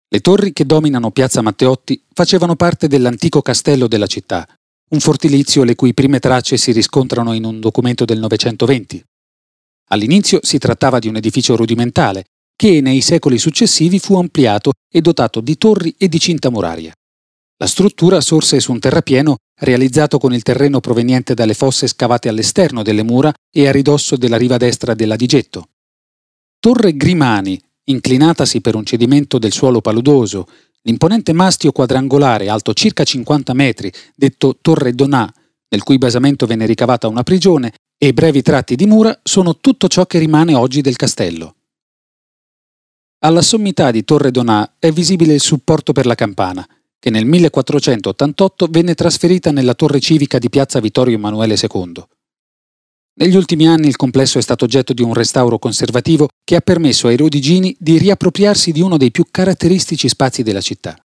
Le torri che dominano Piazza Matteotti facevano parte dell'antico castello della città, un fortilizio le cui prime tracce si riscontrano in un documento del 920. All'inizio si trattava di un edificio rudimentale, che nei secoli successivi fu ampliato e dotato di torri e di cinta muraria. La struttura sorse su un terrapieno realizzato con il terreno proveniente dalle fosse scavate all'esterno delle mura e a ridosso della riva destra dell'Adigetto. Torre Grimani, inclinatasi per un cedimento del suolo paludoso, l'imponente mastio quadrangolare alto circa 50 metri, detto Torre Donà, nel cui basamento venne ricavata una prigione, e brevi tratti di mura sono tutto ciò che rimane oggi del castello. Alla sommità di Torre Donà è visibile il supporto per la campana, che nel 1488 venne trasferita nella torre civica di Piazza Vittorio Emanuele II. Negli ultimi anni il complesso è stato oggetto di un restauro conservativo che ha permesso ai rodigini di riappropriarsi di uno dei più caratteristici spazi della città.